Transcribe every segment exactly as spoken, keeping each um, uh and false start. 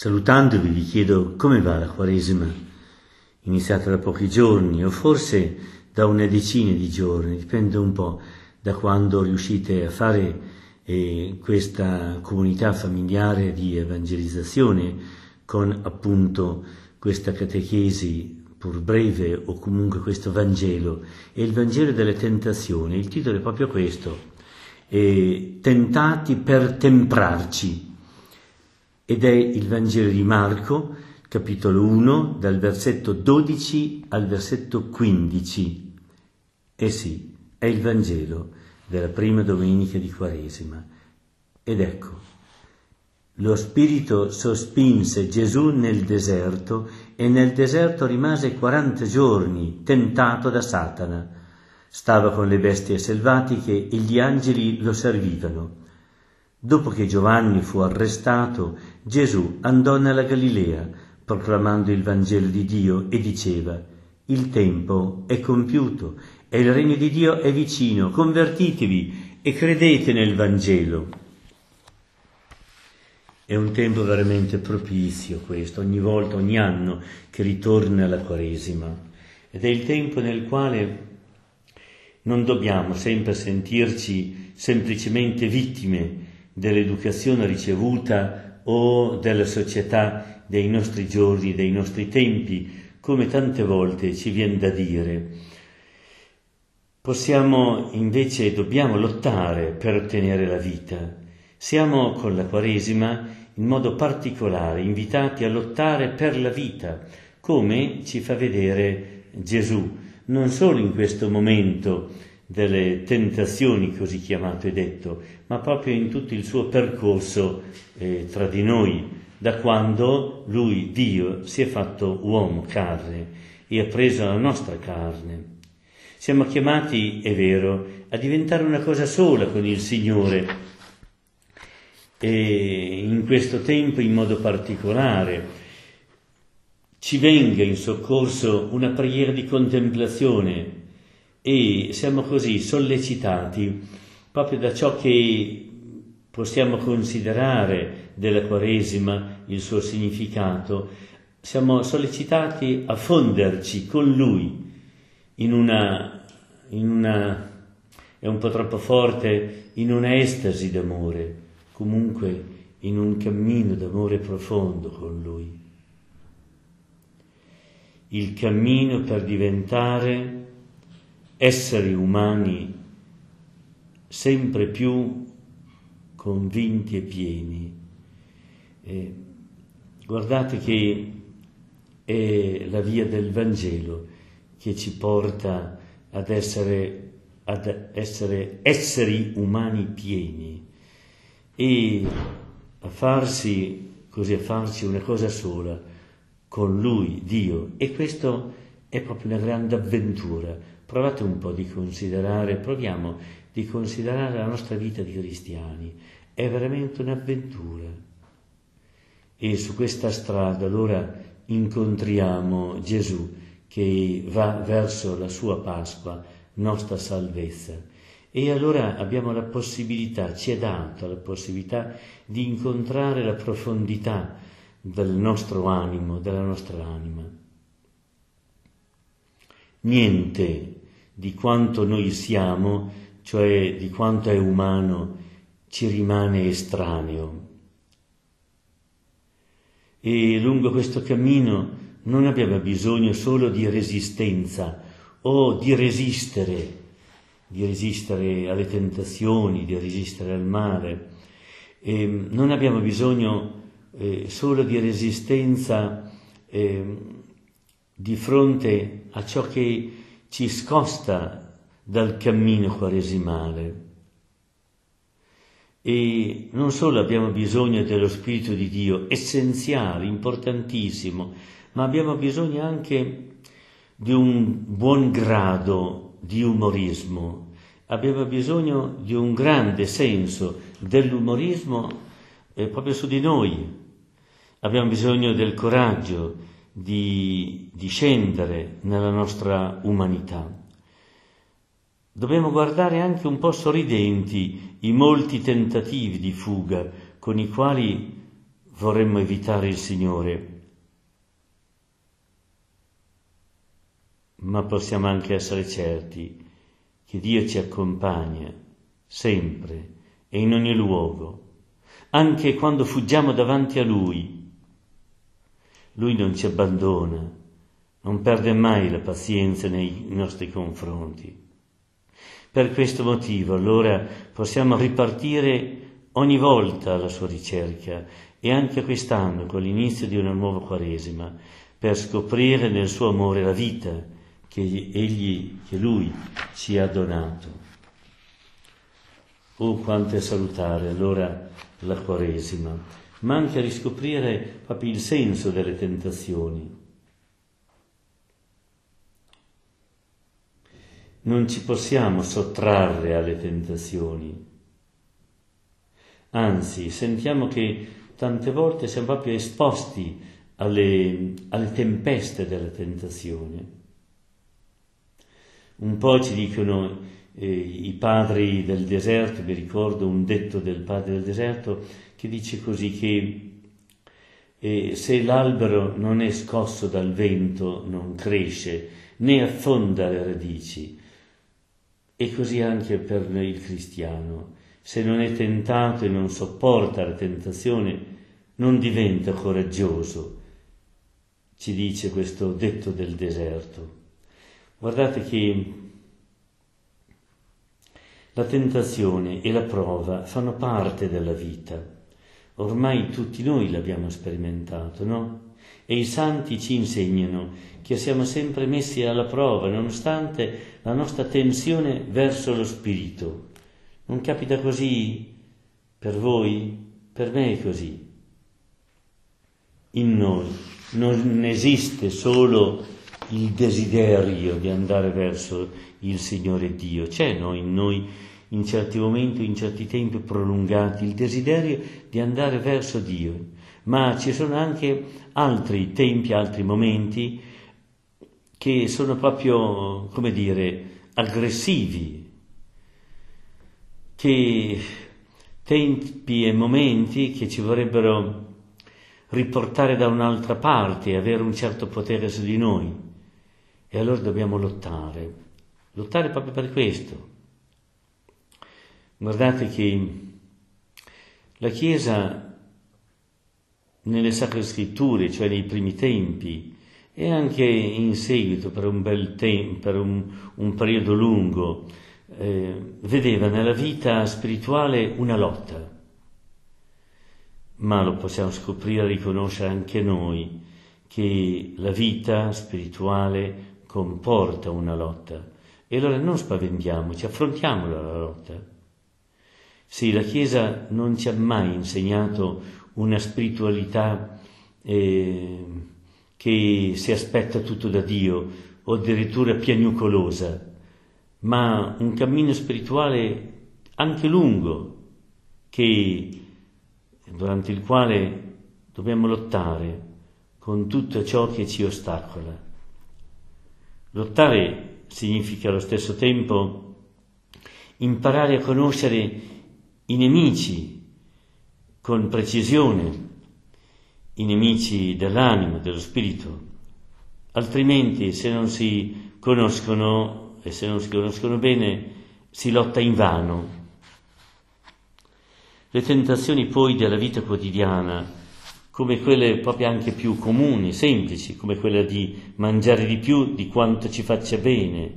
Salutandovi vi chiedo come va la Quaresima, iniziata da pochi giorni o forse da una decina di giorni, dipende un po' da quando riuscite a fare eh, questa comunità familiare di evangelizzazione con appunto questa catechesi pur breve o comunque questo Vangelo. E il Vangelo delle tentazioni, il titolo è proprio questo, eh, tentati per temprarci. Ed è il Vangelo di Marco, capitolo uno, dal versetto dodici al versetto quindici. Eh sì, è il Vangelo della prima domenica di Quaresima. Ed ecco, lo Spirito sospinse Gesù nel deserto e nel deserto rimase quaranta giorni, tentato da Satana. Stava con le bestie selvatiche e gli angeli lo servivano. Dopo che Giovanni fu arrestato, Gesù andò nella Galilea, proclamando il Vangelo di Dio e diceva: il tempo è compiuto e il regno di Dio è vicino, convertitevi e credete nel Vangelo. È un tempo veramente propizio questo, ogni volta, ogni anno che ritorna la Quaresima. Ed è il tempo nel quale non dobbiamo sempre sentirci semplicemente vittime dell'educazione ricevuta o della società dei nostri giorni, dei nostri tempi, come tante volte ci viene da dire. Possiamo invece e dobbiamo lottare per ottenere la vita. Siamo con la Quaresima in modo particolare invitati a lottare per la vita, come ci fa vedere Gesù, non solo in questo momento delle tentazioni, così chiamato e detto, ma proprio in tutto il suo percorso eh, tra di noi, da quando lui, Dio, si è fatto uomo, carne, e ha preso la nostra carne. Siamo chiamati, è vero, a diventare una cosa sola con il Signore, e in questo tempo in modo particolare ci venga in soccorso una preghiera di contemplazione, e siamo così sollecitati proprio da ciò che possiamo considerare della Quaresima, il suo significato. Siamo sollecitati a fonderci con Lui in una, in una, è un po' troppo forte, in una estasi d'amore, comunque in un cammino d'amore profondo con Lui. Il cammino per diventare esseri umani sempre più convinti e pieni. E guardate che è la via del Vangelo che ci porta ad essere, ad essere esseri umani pieni e a farsi, così a farci una cosa sola con Lui, Dio. E questo è proprio una grande avventura. Provate un po' di considerare, proviamo di considerare la nostra vita di cristiani. È veramente un'avventura. E su questa strada allora incontriamo Gesù che va verso la sua Pasqua, nostra salvezza. E allora abbiamo la possibilità, ci è data la possibilità di incontrare la profondità del nostro animo, della nostra anima. Niente di quanto noi siamo, cioè di quanto è umano, ci rimane estraneo. E lungo questo cammino non abbiamo bisogno solo di resistenza o di resistere, di resistere alle tentazioni, di resistere al male. E non abbiamo bisogno eh, solo di resistenza eh, di fronte a ciò che ci scosta dal cammino quaresimale. E non solo abbiamo bisogno dello Spirito di Dio, essenziale, importantissimo, ma abbiamo bisogno anche di un buon grado di umorismo. Abbiamo bisogno di un grande senso dell'umorismo eh, proprio su di noi. Abbiamo bisogno del coraggio di, di scendere nella nostra umanità. Dobbiamo guardare anche un po' sorridenti i molti tentativi di fuga con i quali vorremmo evitare il Signore, ma possiamo anche essere certi che Dio ci accompagna sempre e in ogni luogo, anche quando fuggiamo davanti a Lui. Lui non ci abbandona, non perde mai la pazienza nei nostri confronti. Per questo motivo, allora, possiamo ripartire ogni volta alla sua ricerca e anche quest'anno con l'inizio di una nuova Quaresima per scoprire nel suo amore la vita che egli, che Lui ci ha donato. Oh, quanto è salutare allora la Quaresima, ma anche a riscoprire proprio il senso delle tentazioni. Non ci possiamo sottrarre alle tentazioni, anzi sentiamo che tante volte siamo proprio esposti alle, alle tempeste della tentazione. Un po' ci dicono eh, i padri del deserto, mi ricordo un detto del padre del deserto che dice così che eh, se l'albero non è scosso dal vento non cresce né affonda le radici. E così anche per il cristiano, se non è tentato e non sopporta la tentazione, non diventa coraggioso, ci dice questo detto del deserto. Guardate che la tentazione e la prova fanno parte della vita, ormai tutti noi l'abbiamo sperimentato, no? E i santi ci insegnano che siamo sempre messi alla prova, nonostante la nostra tensione verso lo spirito. Non capita così per voi? Per me è così. In noi non esiste solo il desiderio di andare verso il Signore Dio. C'è no, in noi, in certi momenti, in certi tempi prolungati, il desiderio di andare verso Dio. Ma ci sono anche altri tempi, altri momenti che sono proprio, come dire, aggressivi, che tempi e momenti che ci vorrebbero riportare da un'altra parte e avere un certo potere su di noi. E allora dobbiamo lottare, lottare proprio per questo. Guardate che la Chiesa nelle Sacre Scritture, cioè nei primi tempi, e anche in seguito per un bel tempo, per un, un periodo lungo, eh, vedeva nella vita spirituale una lotta. Ma lo possiamo scoprire e riconoscere anche noi, che la vita spirituale comporta una lotta. E allora non spaventiamoci, affrontiamola la lotta. Sì, la Chiesa non ci ha mai insegnato una spiritualità eh, che si aspetta tutto da Dio o addirittura piagnucolosa, ma un cammino spirituale anche lungo, che, durante il quale dobbiamo lottare con tutto ciò che ci ostacola. Lottare significa allo stesso tempo imparare a conoscere i nemici con precisione, i nemici dell'anima, dello spirito, altrimenti se non si conoscono e se non si conoscono bene si lotta invano. Le tentazioni poi della vita quotidiana, come quelle proprio anche più comuni, semplici, come quella di mangiare di più di quanto ci faccia bene,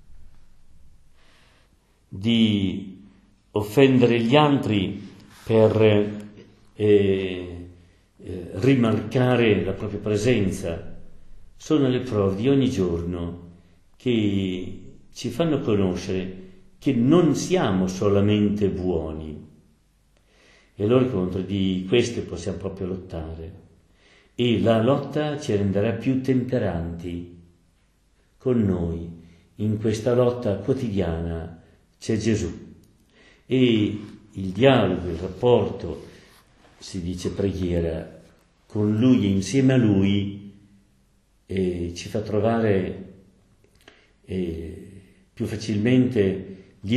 di offendere gli altri per eh, eh, rimarcare la propria presenza, sono le prove di ogni giorno che ci fanno conoscere che non siamo solamente buoni. E allora contro di queste possiamo proprio lottare. E la lotta ci renderà più temperanti. Con noi, in questa lotta quotidiana, c'è Gesù. E il dialogo, il rapporto, si dice preghiera, con Lui e insieme a Lui eh, ci fa trovare eh, più facilmente gli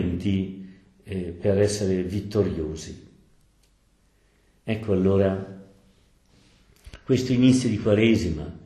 strumenti eh, per essere vittoriosi. Ecco allora questo inizio di Quaresima,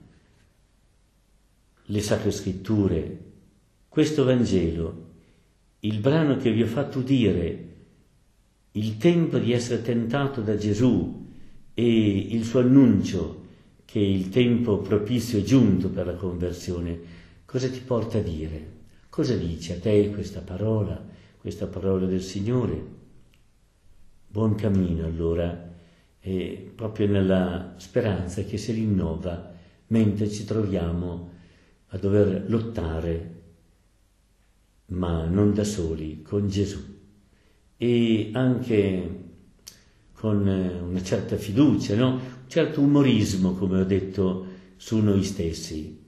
le Sacre Scritture, questo Vangelo, il brano che vi ho fatto udire, il tempo di essere tentato da Gesù e il suo annuncio che il tempo propizio è giunto per la conversione, cosa ti porta a dire? Cosa dice a te questa parola, questa parola del Signore? Buon cammino allora, e proprio nella speranza che si rinnova mentre ci troviamo a dover lottare, ma non da soli, con Gesù, e anche con una certa fiducia, no? Un certo umorismo, come ho detto, su noi stessi.